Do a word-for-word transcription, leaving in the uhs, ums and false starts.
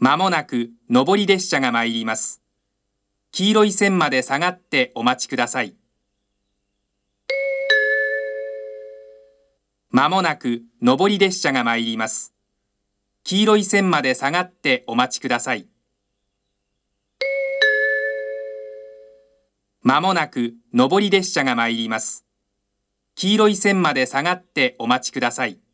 まもなく上り列車が参ります。黄色い線まで下がってお待ちください。まもなく上り列車が参ります。黄色い線まで下がってお待ちください。まもなく上り列車が参ります。黄色い線まで下がってお待ちください。